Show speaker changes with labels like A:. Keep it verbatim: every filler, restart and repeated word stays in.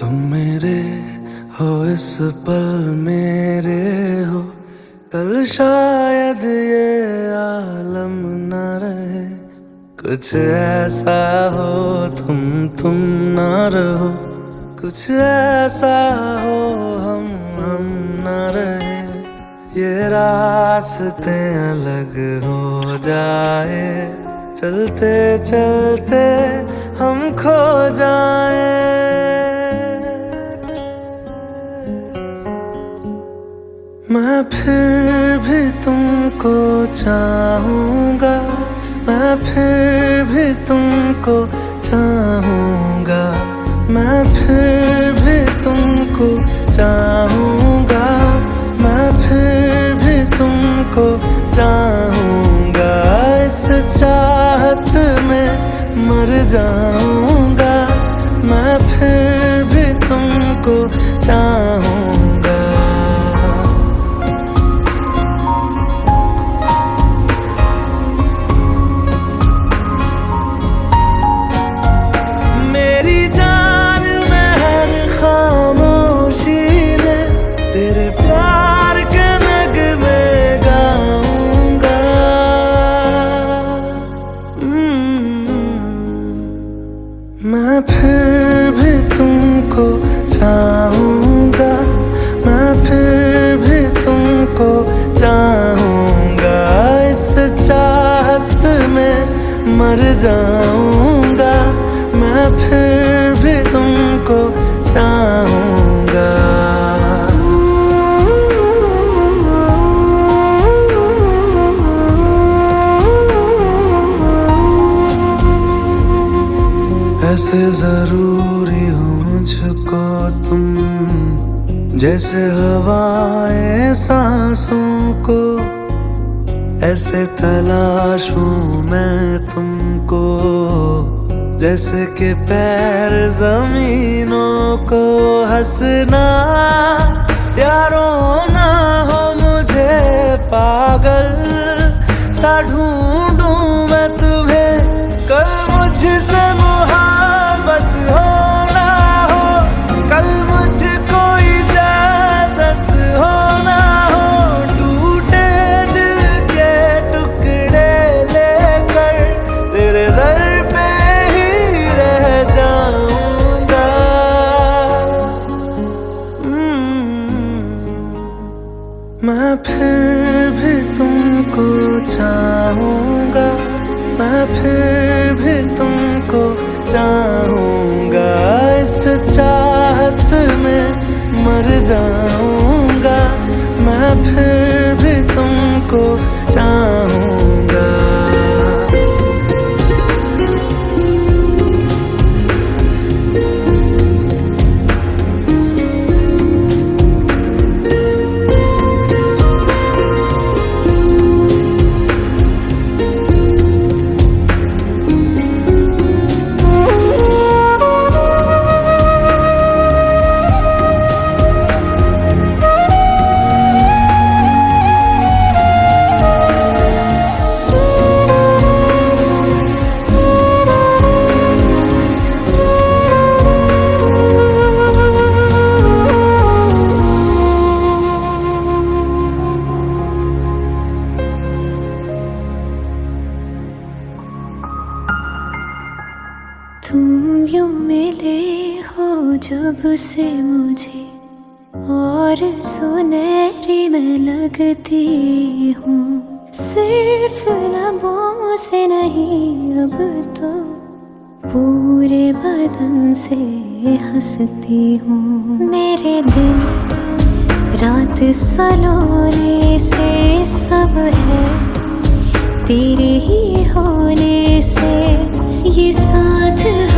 A: तुम मेरे हो इस पल मेरे हो, कल शायद ये आलम न रहे। कुछ ऐसा हो तुम तुम ना रहो, कुछ ऐसा हो हम हम न रहे। ये रास्ते अलग हो जाए, चलते चलते हम खो जाए। मैं फिर भी तुमको चाहूँगा, मैं फिर भी तुमको चाहूँगा, मैं फिर भी तुमको चाहूँगा, मैं फिर भी तुमको चाहूँगा। इस चाहत में मर जाऊँगा, मैं फिर भी तुमको चाहूँगा। मेरी जान में हर खामोशी में तेरे प्यार के नगमे गाऊंगा। मैं फिर भी तुमको चाहूँगा, मैं फिर भी तुमको चाहूँगा। इस चाहत में मर जाऊँगा, मैं फिर भी तुमको चाहूँगा। ऐसे जरूरी हो मुझको तुम, जैसे हवाएं सांसों को। ऐसे तलाशूं मैं तुमको, जैसे कि पैर जमीनों को। हंसना या रोना हो मुझे पागल सा ढूंढूं मैं तुम्हें। कल मुझसे मोहब्बत हो ना हो, कल मुझको इजाजत हो ना हो। टूटे दिल के टुकड़े लेकर तेरे दर पे ही रह जाऊंगा। मैं फिर भी तुमको चाहूँगा, मैं फिर भी तुमको चाहूँगा। इस चाहत में मर जाऊँगा, मैं फिर भी तुमको चाहूँगा।
B: तुम यूं मिले हो जब से मुझे, और सुनहरी मैं लगती हूँ। सिर्फ लबों से नहीं अब तो पूरे बदन से हंसती हूँ। मेरे दिन रात सलोने से सब है तेरे ही होने से। ये साथ